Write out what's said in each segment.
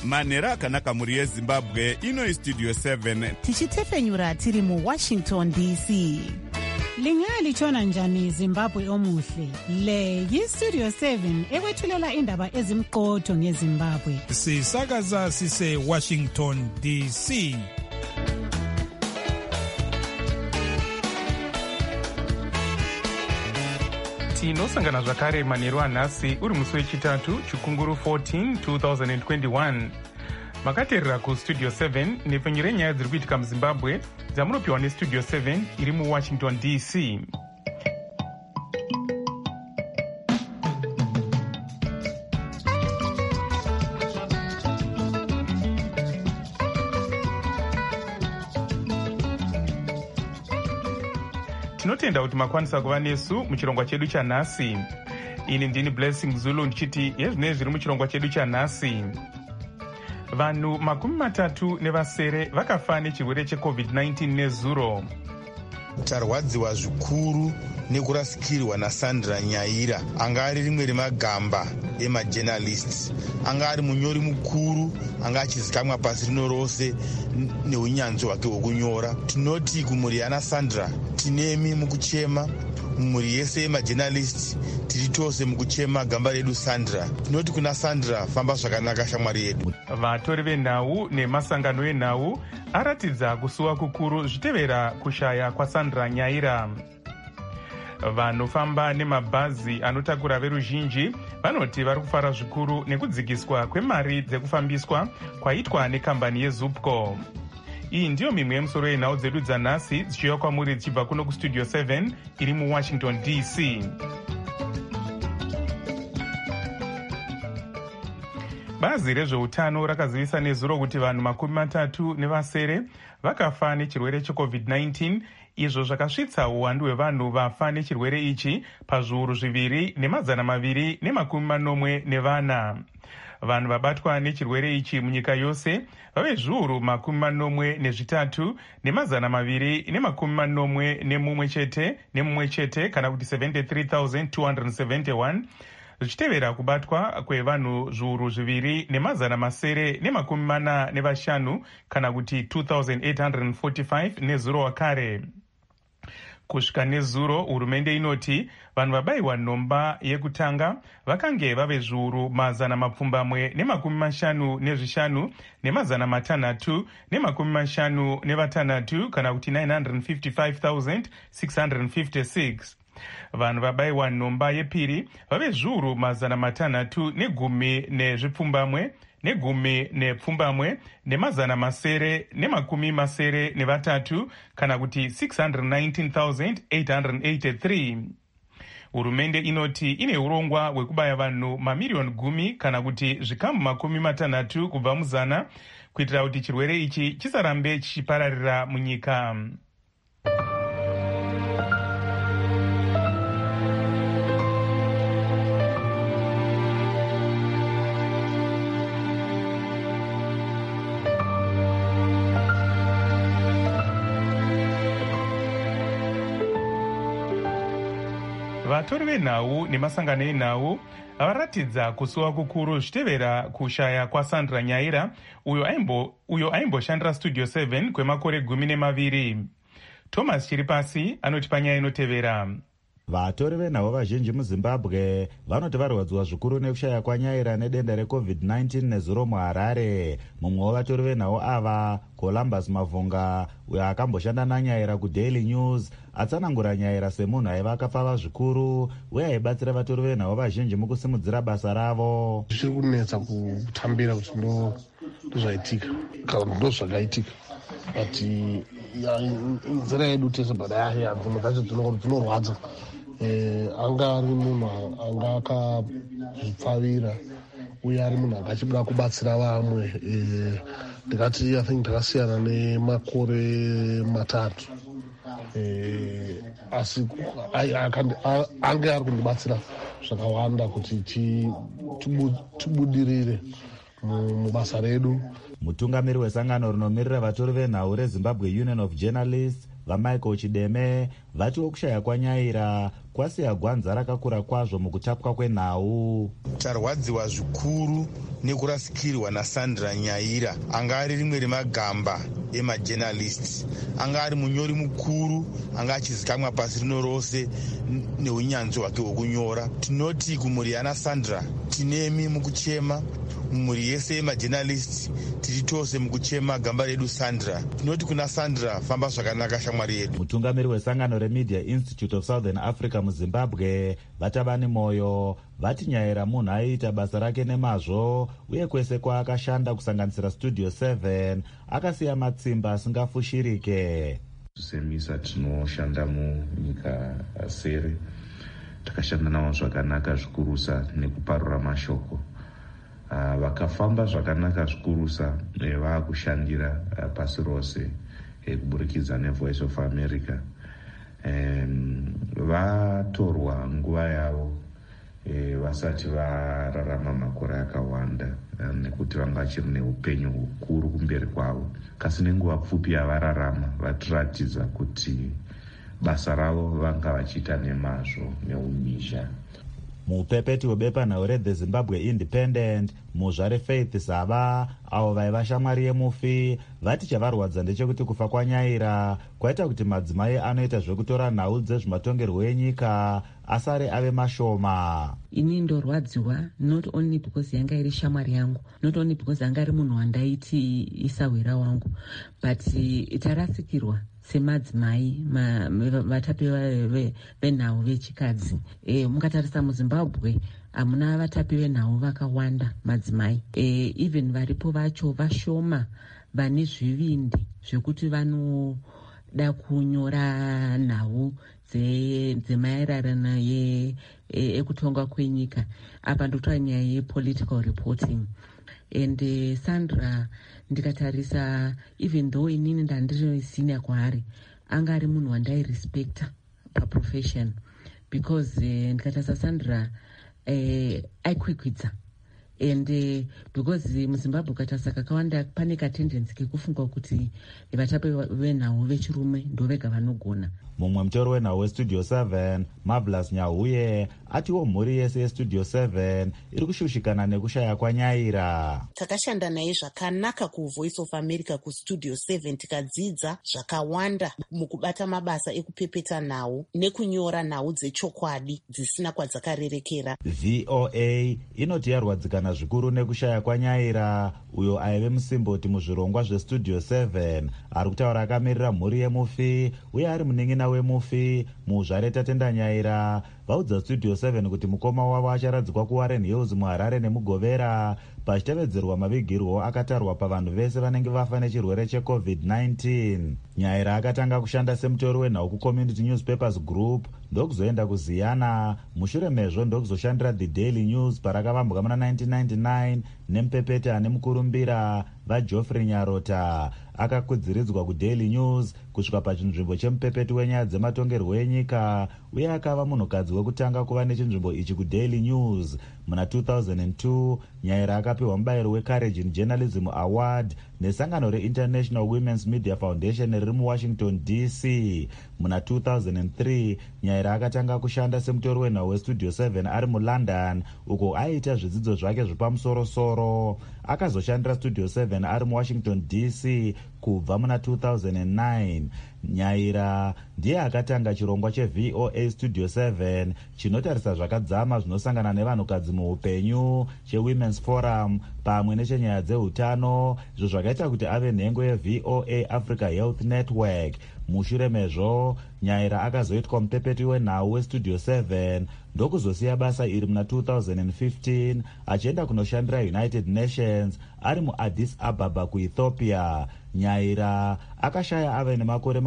manhero akanaka mhuri yezimbabwe. Ino istudio 7 tichitefenyura tiri muWashington DC. Lingalitshona njani Zimbabwe omuhle? Le yistudio 7 ekwethulela indaba ezimqotho ngeZimbabwe. Sisakaza sise Washington DC. Tinosangana zvakare manheru anhasi uri musi wechitatu chikunguru 14 2021. Makateerera kustudio 7 nepfenyu renyaya dziri kuitika muZimbabwe dzamunopiwa nestudio 7 iri muWashington DC. Tinotenda kuti makwanisa kuva nesu muchirongwa chedu chanhasi. Ini ndini Blessing Zulu ndichiti yezvinezvi zviri muchirongwa chedu chanhasi. Vanhu 30 vakafa nechirwere cheCovid-19 nezuro. Tarwadziwa zvikuru nekurasikirwa naSandra Nyaira, anga ari rimwe remagamba emajournalists, anga ari munyori mukuru, anga achizikamwa pasi rino rose neunyanzvi hwake hwokunyora. Tinoti kumhuri yana Sandra, tinemi mukuchema. Mhuri yese yemajournalists tiri tose mukuchema gamba redu Sandra. Tinoti kuna Sandra, famba zvakanaka shamwari yedu. Vatori venhau nemasangano enhau aratidza kusuwa kukuru zvitevera kushaya kwaSandra Nyaira. Vanofamba nemabhazi anotakura veruzhinji vanoti vari kufara zvikuru nekudzikiswa kwemari dzekufambiswa kwaitwa nekambani yeZupco. Iyi ndiyo mimwe yemusoro yenhau dzedu dzanhasi dzichiuya kwamuri dzichibva kuno kustudio 7 iri muWashington DC. Bazi rezveutano rakazivisa nezuro kuti vanhu 30 vakafa nechirwere cheCovid-19, izvo zvakasvitsa uwandu hwevanhu vafa nechirwere ichi pazviuru 2,240. Vanhu vabatwa nechirwere ichi munyika yose vave zviuru 83,241 kana kuti 73,271, zvichitevera kubatwa kwevanhu zviuru 2,945 kana kuti 2,845 nezuro wakare. Kusvika nezuro, hurumende inoti vanhu vabayiwa nhomba yekutanga vakange vave zviuru 155,656 kana kuti 955,656. Vanhu vabayiwa nhomba yepiri vave zviuru 610 ne913 kana kuti 619,883. Hurumende inoti ine urongwa hwekubaya vanhu mamiliyoni 10 kana kuti zvikamu 60 kubva muzana kuitira kuti chirwere ichi chisarambe chichipararira munyika. Vatori venhau nemasangano enhau varatidza kusuwa kukuru zvitevera kushaya kwaSandra Nyaira, uyo aimboshandira studio 7 kwemakore 12. Thomas Chiripasi anoti panyaya inotevera. Vatori venhau vazhinji muZimbabwe vanoti varwadziwa zvikuru nekushaya kwaNyaira nedenda reCovid-19 nezuro muHarare. Mumwe wavatori venhau ava, Columbus Mavhunga, uyo akamboshanda naNyaira kuDaily News, atsanangura Nyaira semunhu aiva akapfava zvikuru uye aibatsira vatori venhau vazhinji mukusimudzira basa ravo. Zviri kunetsa kutambira kuti ndozvaitika kana ndozvakaitika, but nzira yedu tese badaya dzimwe dzacho dzinorwadza. Anga ari munhu anga akazvipfavira uye ari munhu anga achida kubatsira vamwe. Ndikati I think ndakasiyana nemakore 3, asi anga ari kundibatsira zvakawanda kuti tibudirire mubasa redu. Mutungamiri wesangano rinomirira vatori venhau reZimbabwe Union of Journalists, vaMichael Chideme, vatiwo kushaya kwaNyaira kwasiya gwanza rakakura kwazvo mukutapwa kwenhau. Tarwadziwa zvikuru nekurasikirwa naSandra Nyaira, anga ari rimwe remagamba emajournalist, anga ari munyori mukuru, anga achizikamwa pasi rino rose neunyanzvi hwake hwokunyora. Tinoti kumhuri yana Sandra, tinemi mukuchema. Mhuri yese yemajournalist tiri tose mukuchema gamba redu Sandra. Tinoti kuna Sandra, famba zvakanaka shamwari yedu. Mutungamiri wesangano reMedia Institute of Southern Africa muZimbabwe, Vatabani Moyo, vati Nyaira munhu aiita basa rake nemazvo uye kwese kwaakashanda kusanganisira Studio 7 akasiya matsimba asingafushirike. Semisa tinoshanda munyika sere, takashanda navo zvakanaka zvikurusa nekuparura mashoko. Vakafamba zvakanaka zvikurusa vaakushandira pasi rose kuburikidza neVoice of America. Vatorwa nguva yavo vasati vararama makore akawanda nekuti vanga vachiri neupenyu hukuru kumberi kwavo. Kasi nenguva pfupi yavararama vatiratidza kuti basa ravo vanga vachiita nemazvo neumhizha. Mupepeti webepanhau reThe Zimbabwe Independent, muzvare Faith Zava, avo vaiva shamwari yemufi, vati chavarwadza ndechekuti kufa kwaNyaira kwaita kuti madzimai anoita zvekutora nhau dzezvematongerwo enyika asare ave mashoma. Ini ndorwadziwa, not only because yanga iri shamwari yangu, not only because yanga ari munhu wandaiti isawira wangu, but itarasikirwa semadzimai vatapi venhau vechikadzi. Mukatarisa muZimbabwe hamuna vatapi venhau vakawanda madzimai. Even varipo vacho vashoma vane zvivindi zvekuti vanoda kunyora nhau dzemaererano ekutonga kwenyika. Apa ndotaura nyaya yepolitical reporting. And Sandra ndikatarisa, even though inini ndandiri senior kwaari, anga ari munhu wandairespekta paprofession, because ndikatarisa Sandra aikwikwidza. And because muZimbabwe ukatarisa kakawanda pane katendensi kekufungwa kuti vatapi venhau vechirume ndo vega vanogona. Mumwe mutori wenhau weStudio 7, Marvelous Nyahuye, atiwo mhuri yese yeStudio 7 iri kushushikana nekushaya kwaNyaira. Takashanda naye zvakanaka kuVoice of America kuStudio 7, tikadzidza zvakawanda mukubata mabasa ekupepeta nhau nekunyora nhau dzechokwadi dzisina kwadzakarerekera. VOA inoti yarwadzikana zvikuru nekushaya kwaNyaira, uyo aive musimboti muzvirongwa zveStudio 7, ari kutaura akamirira mhuri yemufi uye ari muneng'ina wemufi muzvare Tatenda Nyaira. Vaudza Studio 7 kuti mukoma wavo acharadzikwa kuWarren Hills muHarare nemuGovera pachitevedzerwa mavigirwo akatarwa pavanhu vese vanenge vafa nechirwere cheCovid-19. Nyaira akatanga kushanda semutori wenhau kuCommunity Newspapers Group, ndokuzoenda kuZiyana, mushure mezvo ndokuzoshandira The Daily News parakavambwa muna 1999 nemupepeti ane mukurumbira vaGeoffrey Nyarota. Akakudziridzwa kuDaily News kusvika pachinzvimbo chemupepeti wenyaya dzematongerwo enyika uye akava munhukadzi wekutanga kuva nechinzvimbo ichi kuDaily News. Muna 2002 Nyaira akapiwa mubayiro weCourage in Journalism Award nesangano reInternational Women's Media Foundation riri muWashington DC. Muna 2003 Nyaira akatanga kushanda semutori wenhau weStudio 7 ari muLondon, uko aiita zvidzidzo zvake zvepamusoro-soro. Akazoshandira Studio 7 ari muWashington DC kubva muna 2009. Nyaira ndiye akatanga chirongwa cheVOA Studio 7 chinotarisa zvakadzama zvinosangana nevanhukadzi muupenyu cheWomen's Forum pamwe nechenyaya dzeutano, izvo zvakaita kuti ave nhengo yeVOA Africa Health Network. Mushure mezvo Nyaira akazoitwa mupepeti wenhau weStudio 7 ndokuzosiya basa iri muna 2015 achienda kunoshandira United Nations ari muAddis Ababa kuEthiopia. Nyaira akashaya ave nemakore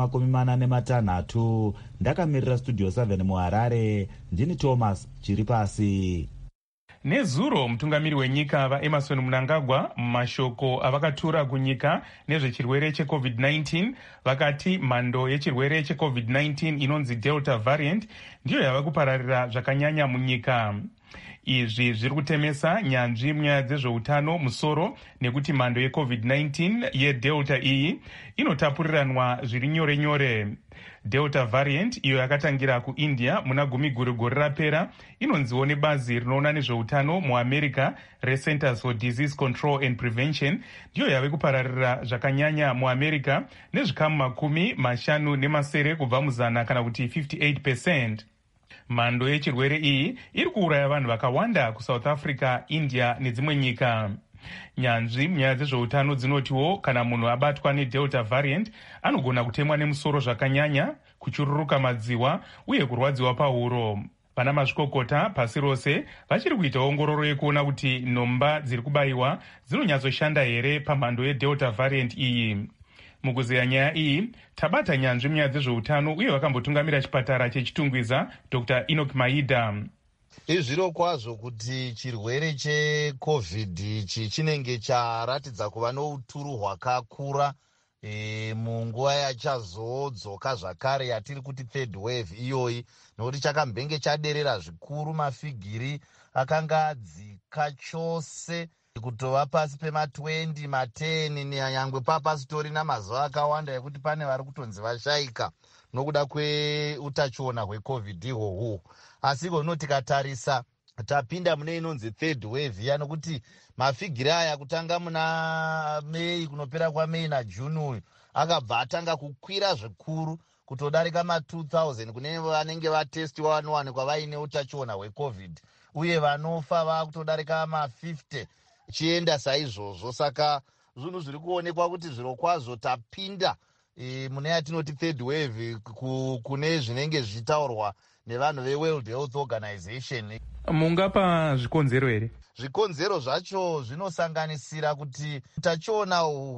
46. Ndakamirira Studio 7 muHarare, ndini Thomas Chiripasi. Nezuro mutungamiri wenyika vaEmmerson Mnangagwa mumashoko avakatura kunyika nezvechirwere cheCovid-19 vakati mhando yechirwere cheCovid-19 inonzi Delta variant ndiyo yava kupararira zvakanyanya munyika. Izvi zviri kutemesa nyanzvi munyaya dzezveutano musoro nekuti mhando yeCovid-19 yeDelta iyi inotapuriranwa zviri nyore nyore. Delta variant iyo yakatangira kuIndia muna gore rapera inonziwo nebazi rinoona nezveutano muAmerica reCenters for Disease Control and Prevention ndiyo yave kupararira zvakanyanya muAmerica nezvikamu 50 kubva muzana kana kuti 58%. Mhando yechirwere iyi iri kuuraya vanhu vakawanda kuSouth Africa, India nedzimwe nyika. Nyanzvi munyaya dzezveutano dzinotiwo kana munhu abatwa neDelta variant anogona kutemwa nemusoro zvakanyanya, kuchururuka madziwa uye kurwadziwa pahuro. Vana mazvikokota pasi rose vachiri kuita ongororo yekuona kuti nhomba dziri kubayiwa dzinonyatsoshanda here pamhando yeDelta variant iyi. Mukuzeya nyaya iyi tabata nyanzvi munyaya dzezveutano uye vakambotungamira chipatara chechitungwiza Dr. Enoch Maida. Izviro kwazvo kuti chirwere cheCovid ichi chinenge charatidza kuva nouturu hwakakura munguva yachazodzoka zvakare yatiri kuti third wave iyoyi, nokuti chakambenge chaderera zvikuru. Mafigiri akanga adzika chose kutova pasi pema20 ma10 nyangwe papasitori namazuva akawanda ekuti pane vari kutonzi vashayika nokuda kweutachiona hweCovid ihwohwo. Asi ikono tikatarisa tapinda mune inonzi third wave ya, nokuti mafigiri aya kutanga muna Mei kunopera kwaMei naJuni uyu akabva atanga kukwira zvikuru kutodarika ma2000 kune vanenge vatestiwa vanowanikwa vaine utachiona hweCovid, uye vanofa vakutodarika ma50 chienda saizvozvo. Saka zvinhu zviri kuonekwa kuti zviro kwazvo tapinda mune yatinoti third wave kune zvinenge zvichitaurwa nevanhu veWorld Health Organization. Mungapa zvikonzero here? Zvikonzero zvacho zvinosanganisira kuti utachiona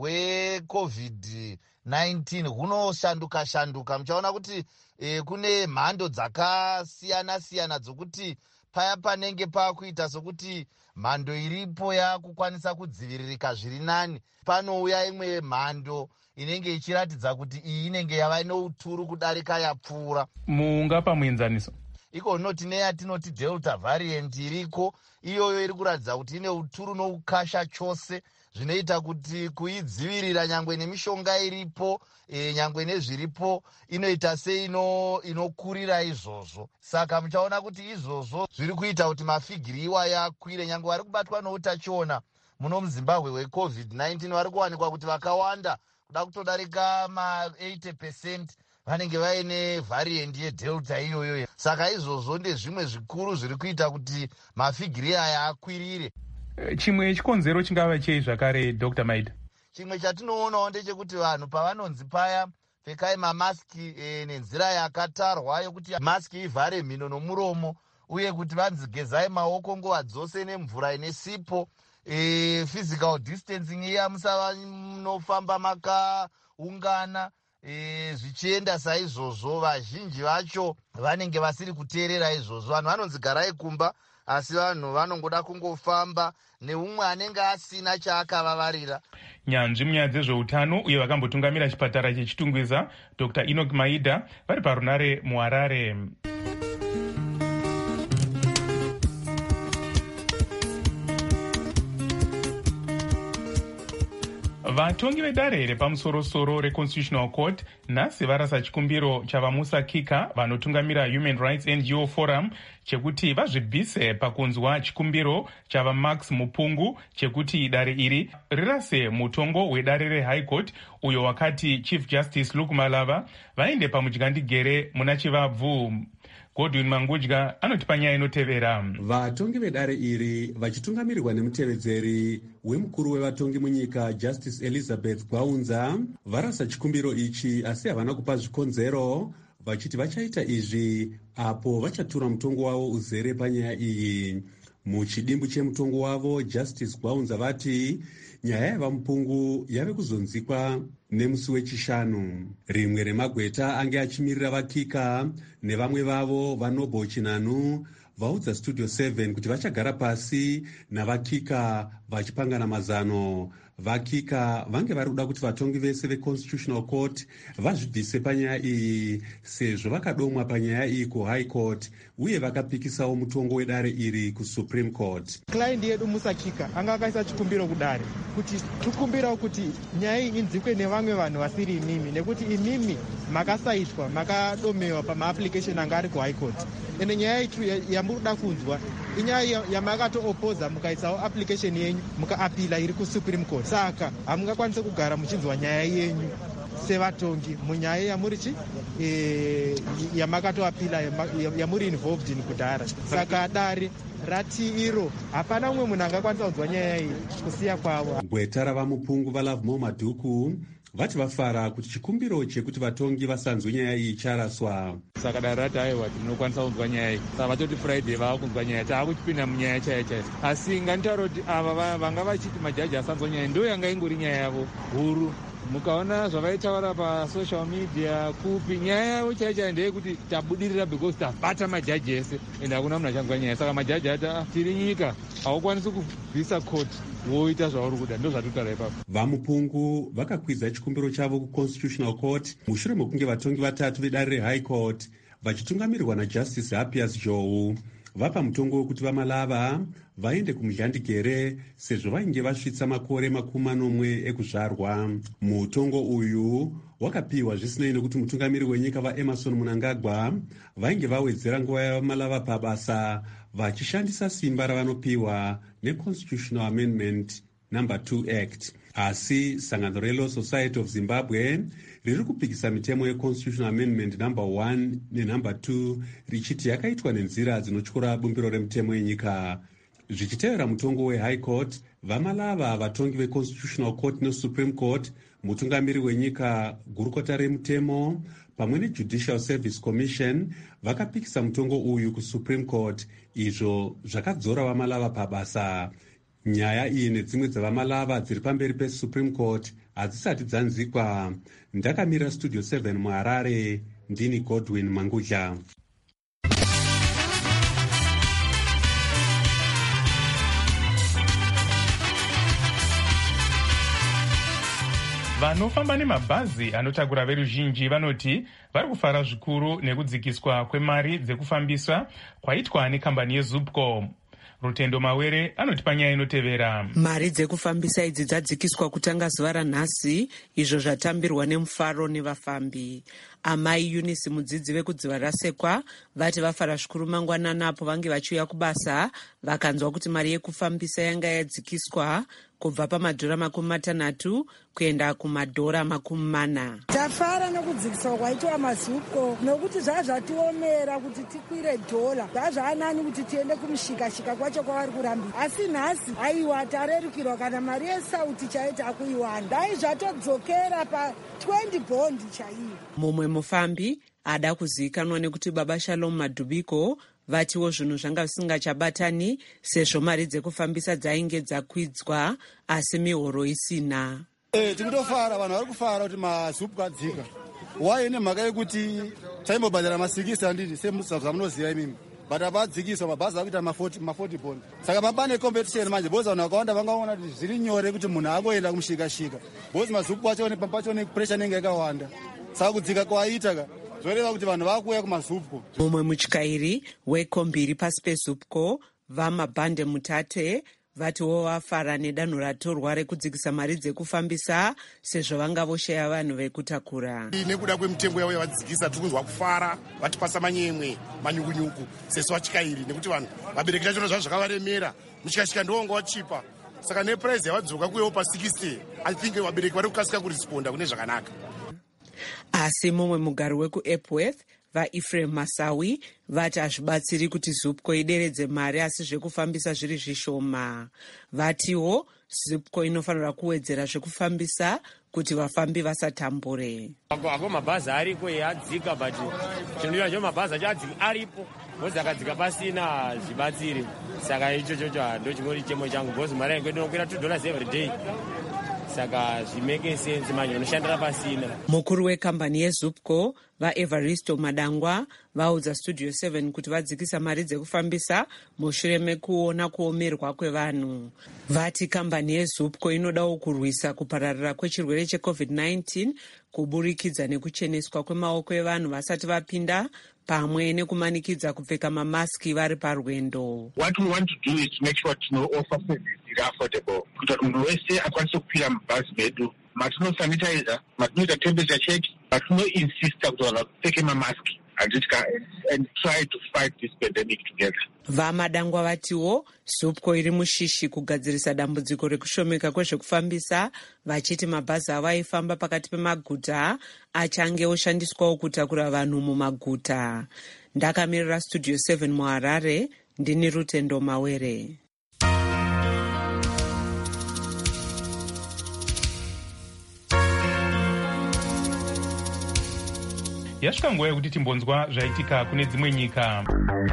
hweCovid-19 hunoshanduka. Muchaona kuti kune mhando dzakasiyana dzokuti paya panenge pakuita sokuti mhando iripo yakukwanisa kudziviririka zviri nani, panouya imwe mhando inenge ichiratidza kuti iyi inenge yava nouturu kudarika yapfuura. Mungapa muenzaniso? Iko noti neyatinoti Delta variant iriko, iyoyo iri kuratidza kuti ine uturu noukasha chose, zvinoita kuti kuidzivirira nyangwe nemishonga iripo nyangwe nezviripo inoita se inokurira izvozvo. Saka muchaona kuti izvozvo zviri kuita kuti mafigiri iwaya akwire. Nyangwe vari kubatwa noutachiona muno muZimbabwe hweCovid-19 vari kuwanikwa kuti vakawanda kuda kutodarika ma80% vanenge vaine variant yeDelta iyoyo. Saka izvozvo ndezvimwe zvikuru zviri kuita kuti mafigiri aya akwirire. Chimwe chikonzero chingava chei zvakare Dr. Maida? Chimwe chatinoonawo ndechekuti vanhu pavanonzi paya pfekai mamaski nenzira yakatarwa yokuti maski ivhare mhino nomuromo, uye kuti vanzi gezai maoko nguva dzose nemvura ine sipo, physical distancing iya musava munofamba makaungana, zvichienda saizvozvo. Vazhinji vacho vanenge vasiri kuteerera izvozvo. Vanhu vanonzi garai kumba, asi vanhu vanongoda kungofamba neumwe anenge asina chaakavavarira. Nyanzvi munyaya dzezveutano uye vakambotungamira chipatara chechitungwiza Dr. Enoch Maida vari parunare muHarare. Vatongi vedare repamusoro-soro reConstitutional Court nhasi varasa chikumbiro chavaMusa Kika vanotungamira Human Rights NGO Forum chekuti vazvibvise pakunzwa chikumbiro chavaMax Mupungu chekuti dare iri rirase mutongo wedare reHigh Court uyo wakati Chief Justice Luke Malava vaende pamudyandegere muna chivabvu. Godwin Mangudya anotipa nyaya inotevera. Vatongi vedare iri vachitungamirirwa nemutevedzeri wemukuru wevatongi munyika Justice Elizabeth Gwaunza varasa chikumbiro ichi, asi havana kupa zvikonzero, vachiti vachaita izvi apo vachatura mutongo wavo uzere panyaya iyi. Muchidimbu chemutongo wavo Justice Gwaunza vati nyaya yavaMupungu yave kuzonzikwa nemusi wechishanu. Rimwe remagweta ange achimirira vaKika nevamwe vavo vaNoble Chinanu vaudza Studio 7 kuti vachagara pasi navaKika vachipangana mazano. vakika vange vari kuda kuti vatongi vese veconstitutional court vazvibvise panyaya iyi sezvo vakadomwa panyaya iyi kuhigh court uye vakapikisawo mutongo wedare iri kusupreme court. Client yedu Musakika anga akaisa chikumbiro kudare kuti tikumbirawo kuti nyaya iyi inzikwe nevamwe vanhu vasiri imimi, nekuti imimi makasaitwa makadomewa pamaapplication anga ari kuhigh court, ende nyaya itu yamurikuda kunzwa inyaya yamakatoopoza mukaisawo application yenyu mukaapila iri kusupreme court. Saka hamungakwanise kugara muchinzwa nyaya yenyu sevatongi munyaya yamuri yamakatoapila yamuri involved in kudhara. Saka dare rati iro hapana umwe munhu angakwanisa kunzwa nyaya iyi kusiya kwavo. Gweta ravamupungu vaLovemore Madhuku vati vafara kuti chikumbiro chekuti vatongi vasanzwe nyaya iyi charaswa. Saka dare rati aiwa tinokwanisa kunzwa nyaya iyi, saka vatoti Friday vava kunzwa nyaya, taakuchipinda munyaya chaiyo chaiyo. Asi nganitaura kuti ava vanga vachiti majaji asanzwa nyaya ndo yanga ingori nyaya yavo huru. Mukaona zvavaitaura pasocial media kupi, nyaya yavo chaiyo chaiyo ndeyekuti tabudirira because tabata majaji ese ende hakuna munhu achanzwa nyaya. Saka majaji ati tiri nyika, haukwanisi kubvisa court woita zvauri kuda, ndo zvatotara ipapo. Vamupungu vakakwidza chikumbiro chavo kuconstitutional court mushure mekunge vatongi vatatu vedare rehigh court vachitungamirirwa najustice Hapias Joe vapa mutongo wekuti vamalava vaende kumudhlandigere sezvo vainge vasvitsa makore 40 ekuzvarwa. Mutongo uyu wakapiwa zvisinei nekuti mutungamiri wenyika vaEmmerson Mnangagwa vainge vawedzera nguva yavamalava pabasa vachishandisa simba ravanopiwa neConstitutional Amendment No. 2 Act. Asi sangano reLaw Society of Zimbabwe riri kupikisa mitemo yeConstitutional Amendment No. 1 neNo. 2 richiti yakaitwa nenzira dzinotyora bumbiro remitemo yenyika. Zvichitevera mutongo weHigh Court, vamalava vatongi veConstitutional Court neSupreme Court, mutungamiri wenyika, gurukota remutemo pamwe neJudicial Service Commission vakapikisa mutongo uyu kuSupreme Court, izvo zvakadzora vamalava pabasa. Nyaya iyi nedzimwe dzavamalava dziri pamberi peSupreme Court hadzisati dzanzikwa. Ndakamira Studio 7 muHarare, ndini Godwin Mangudla. Vanofamba nemabhazi anotakura veruzhinji vanoti vari kufara zvikuru nekudzikiswa kwemari dzekufambisa kwaitwa nekambani yeZupco. Rutendo Mawere anoti panyaya inotevera. Mari dzekufambisa idzi dzadzikiswa kutanga zuva ranhasi, izvo zvatambirwa nemufaro nevafambi. Amai Eunice mudzidzi vekudziva rasekwa vati vafara zvikuru mangwanana apo vange vachiuya kubasa vakanzwa kuti mari yekufambisa yanga yadzikiswa kubva pamadhora 60 kuenda kumadhora 40. Tafara nokudzikiswa kwaitwa maZupco nokuti zvazvatiomera kuti tikwire dhola, zvazvanani kuti tiende kumshikashika kwacho kwavari kurambira. Asi nhasi aiwa tarerukirwa kana mari yesauti chaita akuiwana, dai zvatodzokera pa 20 bondi chaiyo. Mumwe mufambi ada kuzivikanwa nekuti Baba Shalom Madhubiko vatiwo zvinhu zvanga visingachabatani sezvo mari dzekufambisa dzainge dzakwidzwa asi mihoro isina. Tikutofara, vanhu vari kufara kuti maZupco adzika. Wai nemhaka yekuti taimbobhadhara ma60 handiti semunoziva imimi, but apadzikiswa mabhazi akuita ma40 bond. Saka mabane competition manje boza vanhu vakawanda vangaona kuti zviri nyore kuti munhu angoenda kumshikashika bozi maZupco pacho pressure inenge yakawanda. Saka kudzika kwaita zvoreva kuti vanhu vakuuya kumaZupco. Mumwe mutyairi wekombiri pasi peZupco vaMabhande Mutate vatiwo vafara nedanho ratorwa rekudzikisa mari dzekufambisa sezvo vanga voshaya vanhu vekutakura. Nekuda kwemitengo yavo yavadzikisa tikunzwa kufara, vatipasa manyemwe manyukunyuku sesu vatyairi, nekuti vanhu vabereki tacho zvazvo zvakavaremera, mushikashika ndowanga wachipa. Saka neprice yavadzoka kuyewo pa60, I think vabereki vari kukasika kuresponda kune zvakanaka. Asi mumwe mugari wekuEpworth vaEphraim Masawi vati hazvibatsiri kuti Zupco ideredze mari asi zvekufambisa zviri zvishoma. Vatiwo Zupco inofanira kuwedzera zvekufambisa kuti vafambi vasatambure. Ako mabhazi ariko adzika, but chinodiwa cho mabhazi achadzika aripo, bozi akadzika pasina zvibatsiri. Saka ichocho ndo chingori chemo changu, bozi mari yangu inokwira $2 every day. saka zvimeke sense manje unoshandira pasina. Mukuru wekambani yeZupco vaEvaristo Madangwa vaudza Studio 7 kuti vadzikisa mari dzekufambisa mushure mekuona kuomerwa kwevanhu. Vati kambani yeZupco inodawo kurwisa kupararira kwechirwere cheCovid-19 kuburikidza nekucheneswa kwemaoko evanhu vasati vapinda pamwe nekumanikidza kupfeka mamaski vari parwendo. What we want to do is to make sure to offer services that are affordable. Kuti munhu wese akwanise kukwira mabhazi medu. Matino sanitizer, matinoita temperature check, matino insista kuti vanhu vapfeke mamaski and try to fight this pandemic together. Vamadangwa vatiwo Zupco iri mushishi kugadzirisa dambudziko rekushomeka kwezvekufambisa, vachiti mabhazi avaifamba pakati pemaguta achange oshandiswawo kutakura vanhu mumaguta. Ndakamirira Studio 7 muHarare, ndini Rutendo Mawere. Yasvika nguva yekuti timbonzwa zvaitika kune dzimwe nyika.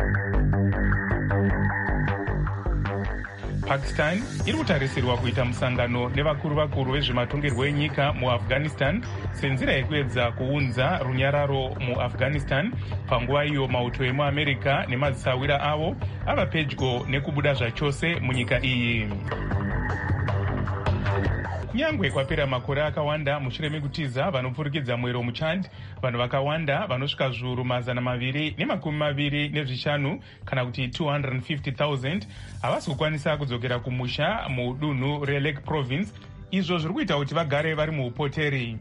Pakistan iri kutarisirwa kuita musangano nevakuru vezvematongerwo enyika muAfghanistan senzira yekuedza kuunza runyararo muAfghanistan panguva iyo mauto emuAmerica nemadzisawira avo ava pedyo nekubuda zvachose munyika iyi. Kunyangwe kwapera makore akawanda mushure mekutiza vanopfurikidza mwero muChad, vanhu vakawanda vanosvika zviuru 225 kana kuti 250,000 havasi kukwanisa kudzokera kumusha mudunhu reLake Province, izvo zviri kuita kuti vagare vari muupoteri.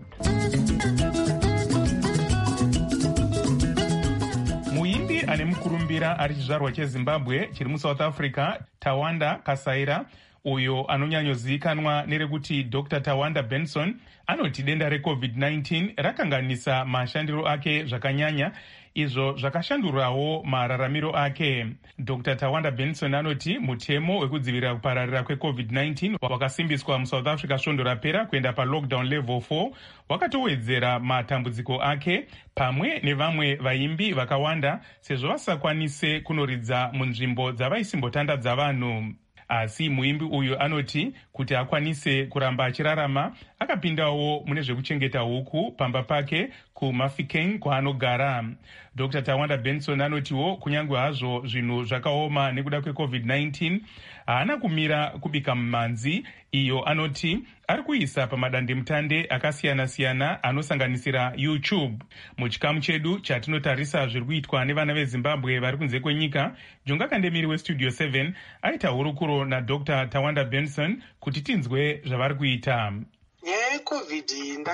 Muimbi ane mukurumbira ari chizvarwa cheZimbabwe chiri muSouth Africa, Tawanda Kasaira, uyo anonyanyozivikanwa nerekuti Dr. Tawanda Benson, anoti denda reCovid-19 rakanganisa mashandiro ake zvakanyanya, izvo zvakashandurawo mararamiro ake. Dr. Tawanda Benson anoti mutemo wekudzivirira kupararira kweCovid-19 wakasimbiswa muSouth Africa svondo rapera kuenda palockdown level 4 wakatowedzera matambudziko ake pamwe nevamwe vaimbi vakawanda sezvo vasakwanise kunoridza munzvimbo dzavaisimbotandadza vanhu. Asi muimbi uyu anoti kuti akwanise kuramba achirarama akapindawo mune zvekuchengeta huku pamba pake kuMafeking kwaanogara. Dr. Tawanda Benson anotiwo kunyange hazvo zvinhu zvakaoma nekuda kweCovid-19 haana kumira kubika mumanzi, iyo anoti ari kuisa pamadandemutande akasiyana-siyana anosanganisira YouTube. Muchikamu chedu chatinotarisa zviri kuitwa nevana veZimbabwe vari kunze kwenyika, Jonga Kandemiri weStudio 7 aita hurukuro naDr. Tawanda Benson kuti tinzwe zvavari kuita. Nyaya yeCovid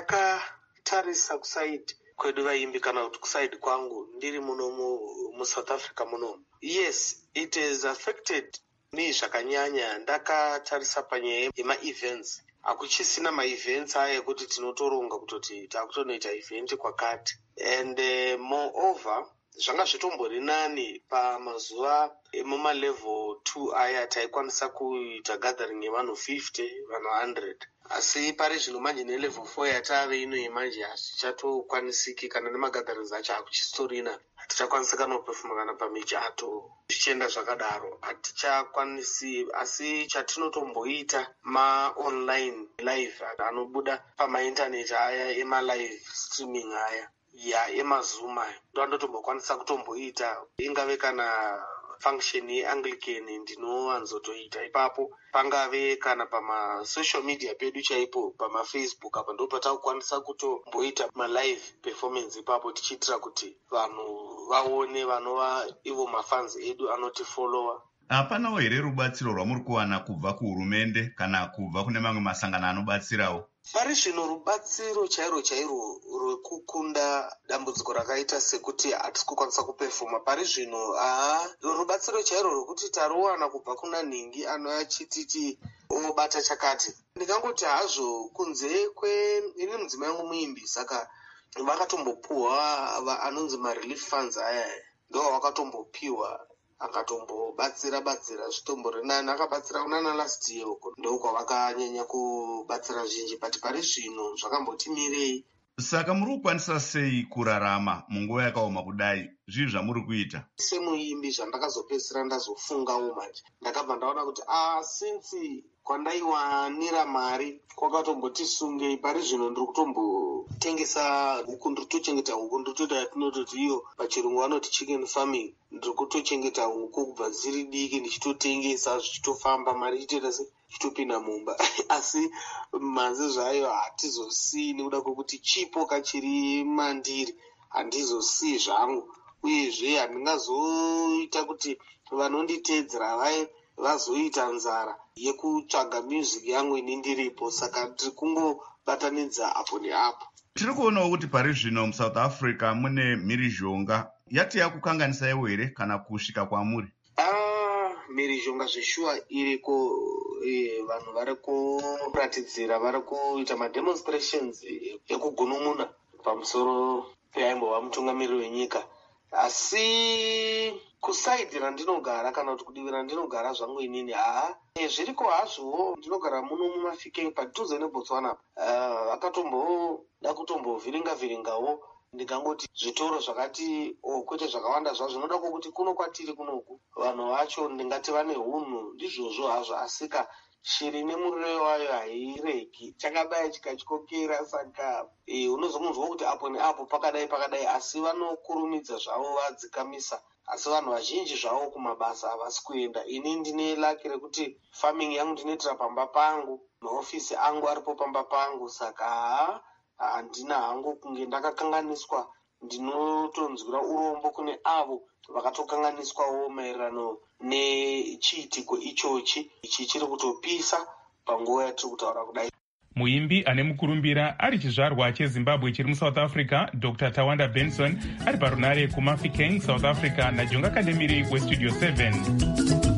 ndakatarisa kusaidi kwedu vaimbi kana kuti kusaidi kwangu ndiri muno muSouth Africa muno. Yes, it has affected me zvakanyanya. Ndakatarisa panyaya yema-events. Hakuchisina ma-events aya ekuti tinotoronga kutoti takutonoita event kwakati. And moreover, zvanga zvitombori nani pamazuva emumalevel 2 aya taikwanisa kuita gathering yevanhu 50, vanhu 100. Asi pari zvino manje nelevel 4 yatave ino yemanje hazvichatokwanisiki kana nemagatherings acho hakuchistorina. Hatichakwanisi kana kupefuma kana pamichato zvichienda zvakadaro, hatichakwanisi. Asi chatinotomboita ma-online live anobuda pamaintaneti aya ema-live streaming aya emaZoom aya ndoanotombokwanisa kutomboita. Ingave kana function yeAnglican ndinowanzotoita ipapo, pangave kana pamasocial media pedu chaipo pamaFacebook apa ndo patakukwanisa kutomboita malive performance ipapo tichiitira kuti vanhu vaone, vanova ivo mafans edu anotifollowa. Hapanawo here rubatsiro rwamuri kuwana kubva kuhurumende kana kubva kune mamwe masangano anobatsirawo? Pari zvino rubatsiro chairo rwekukunda dambudziko rakaita sekuti hatisi kukwanisa kupefuma pari zvino. Rubatsiro chairo rwekuti tarowana kubva kuna Ningi anoachititi unobata chakati. Ndikangoti hazvo kunze ini mudzimai wangu muimbi, saka vakatombopuhwa anonzi ma-relief funds aya, ndo wakatombopiwa akatombobatsira zvitombori nani. Akabatsira kunana last year uko ndokwa vakanyanya kubatsira zhinji, but pari zvino zvakambotimirei. Saka muri kukwanisa sei kurarama munguva yakaoma kudai? zvii zvamuri kuita? Semuimbi zvandakazopedzisira ndazofungawo manje, ndakabva ndaona kuti since kwandaiwanira mari kwakatomboti sungei, pari zvino ndiri kutombotengesa huku, ndiri kutochengeta huku, ndiri kutoita yatinototi iyo pachirungu vanoti chicken farming. Ndiri kutochengeta huku kubva dziri diki ndichitotengesa zvichitofamba, mari ichitoita ichitopinda mumba asi manze zvayo hatizosii nekuda kwekuti chipo kachiri mandiri handizosii zvangu, uyezve handingazoita kuti vanonditeedzera vazoita nzara yekutsvaga music yangu ini ndiripo, saka tiri kungobatanidza apo neapo. Tiri kuonawo kuti pari zvino muSouth Africa mune mhirizhonga yati yakukanganisaiwo here kana kusvika kwamuri? Mhirizhonga zveshuwa iriko, vanhu vari kuratidzira, vari kuita mademonstrations ekugunun'una pamusoro peimbova mutungamiriri wenyika, asi kusaidhi randinogara kana kuti kudivi randinogara zvangu inini zviriko hazvowo. Ndinogara muno muMafikeng padhuze neBotswana. Vakatomboda kutombovhiringa-vhiringawo, ndingangoti zvitoro zvakati kwete zvakawanda zvazvo, zvinoda kwokuti kuno kwatiri kunoku vanhu vacho ndingati vane hunhu ndizvozvo hazvo, asika shiri nemuriro wayo hairegi, chakadai chikatyokera, saka unozomunzwa kuti apo neapo pakadai pakadai, asi vanokurumidza zvavo vadzikamisa. Asi vanhu vazhinji zvavo kumabasa havasi kuenda. Ini ndine laki rekuti farming yangu ndinoitira pamba pangu, maofisi angu aripo pamba pangu, saka handina hangu kunge ndakakanganiswa. Ndinotonzwira urombo kune avo vakatokanganiswawo maererano nechiitiko ichochi. Ichi chiri kutopisa panguva yatiri kutaura kudai. Muimbi ane mukurumbira ari chizvarwa cheZimbabwe chiri muSouth Africa, Dr. Tawanda Benson ari parunare kuMafikeng, South Africa, naJonga Kademiri weStudio 7.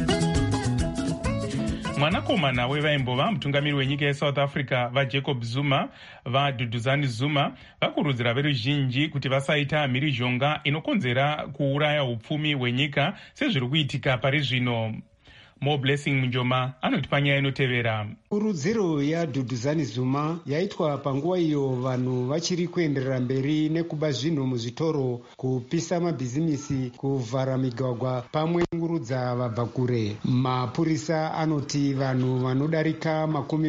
Mwanakomana wevaimbova mutungamiri wenyika yeSouth Africa vaJacob Zuma vaDuduzani Zuma vakurudzira veruzhinji kuti vasaita mhirizhonga inokonzera kuuraya upfumi hwenyika sezviri kuitika pari zvino. More Blessing Munjoma anoti panyaya inotevera. Kurudziro yaDuduzani Zuma yaitwa panguva iyo vanhu vachiri kuenderera mberi nekuba zvinhu muzvitoro, kupisa mabhizimisi, kuvhara migwagwa pamwe ngurudza vabva kure. Mapurisa anoti vanhu vanodarika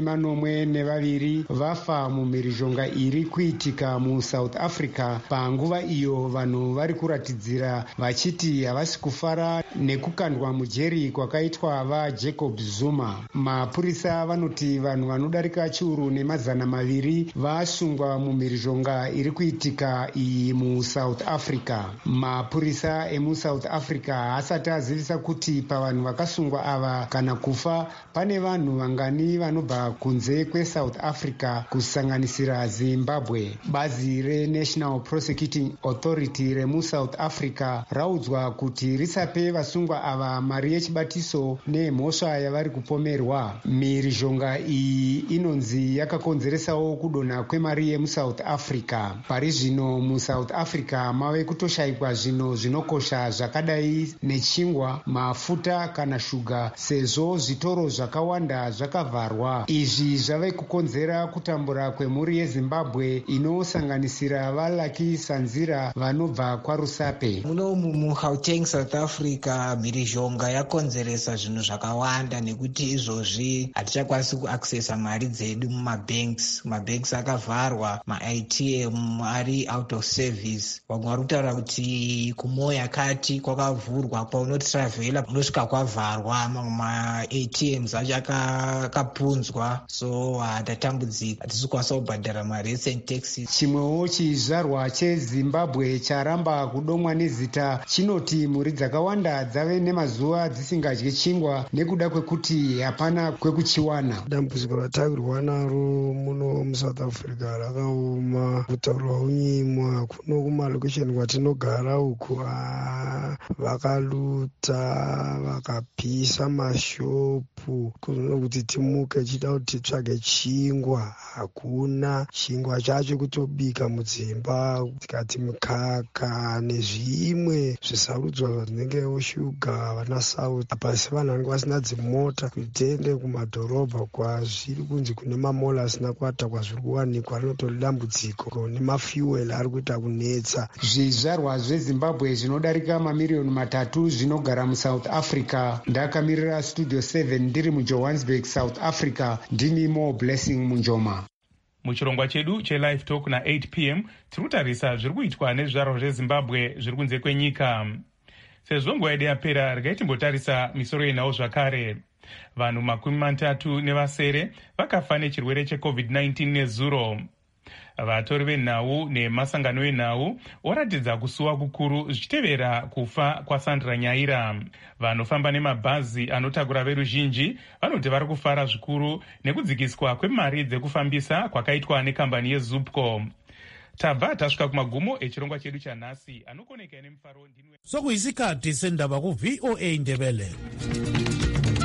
42 vafa mumhirizhonga iri kuitika muSouth Africa panguva iyo vanhu vari kuratidzira vachiti havasi kufara nekukandwa mujeri kwakaitwa vaJacob Zuma. Mapurisa vanoti vanhu vanodarika chiuru ne200 vasungwa mumhirizhonga iri kuitika iyi muSouth Africa. Mapurisa emuSouth Africa haasati azivisa kuti pavanhu vakasungwa ava kana kufa pane vanhu vangani vanobva kunze kweSouth Africa kusanganisira Zimbabwe. Bazi reNational Prosecuting Authority remuSouth Africa raudzwa kuti risape vasungwa ava mari yechibatiso nemhosva yavari kupomerwa. Mhirizhonga iyi inonzi yakakonzeresawo kudonha kwemari yemuSouth Africa. Pari zvino muSouth Africa mave kutoshayikwa zvinhu zvinokosha zvakadai nechingwa, mafuta kana shuga, sezvo zvitoro zvakawanda zvakavharwa. Izvi zvave kukonzera kutambura kwemhuri yeZimbabwe inosanganisira vaLucky Sanzira vanobva kwaRusape. Muno muGauteng, South Africa, mhirizhonga yakonzeresa zvinhu zvakawanda nekuti izvozvi hatichakwanisi kuaccessa mari dzedu mumabanks. Mabanks akavharwa, maATM ari out of service. Vamwe vari kutaura kuti kuMoyo Kati kwakavhurwa, paunotravelera unosvika kwavharwa, mamwe maATMs acho akapunzwa, so hatatambudzika, hatisi kukwanisa kubhadhara marecent taxes. Chimwewo chizvarwa cheZimbabwe charamba kudomwa nezita chinoti mhuri dzakawanda dzave nemazuva dzisingadyi chingwa nekuda kwekuti hapana kwekuchiwana. Dambudziko ratawirwa naro muno muSouth Africa rakaoma. Kutaurwa unyimwa kuno kumalokesheni kwatinogara uku vakaluta vakapisa mashopu isupu kuzoona kuti timuke chida kuti titsvage chingwa. Hakuna chingwa chacho kutobika mudzimba, tikati mukaka nezvimwe zvisarudzwa zvinenge shuga vana South. Pasi vanhu vanenge vasina dzimota kuitende kumadhorobha kwazviri kunzi kune mamola asina kuata kwazviri kuwanikwa rinotori dambudziko nemafuel ari kuita kunetsa. Zvizvarwa zveZimbabwe zvinodarika mamiliyoni 3 zvinogara muSouth Africa. Ndakamirira Studio 7 ndiri muJohannesburg, South Africa. Ndini Mo Blessing Munjoma. Muchirongwa chedu cheLive Talk na8 p.m. tiri kutarisa zviri kuitwa nezvizvarwa zveZimbabwe zviri kunze kwenyika. Sezvo nguva yedu yapera, regai timbotarisa misoro yenhau zvakare. Vanhu 37 vakafa nechirwere cheCovid-19 nezuro. Vatori venhau nemasangano enhau oratidza kusuwa kukuru zvichitevera kufa kwaSandra Nyaira. Vanofamba nemabhazi anotakura veruzhinji vanoti vari kufara zvikuru nekudzikiswa kwemari dzekufambisa kwakaitwa nekambani yeZupco. Tabva tasvika kumagumo echirongwa chedu chanhasi. Anokoneka nemufaro ndinwe. Sokuyisikhathi sendaba ku VOA Ndebele.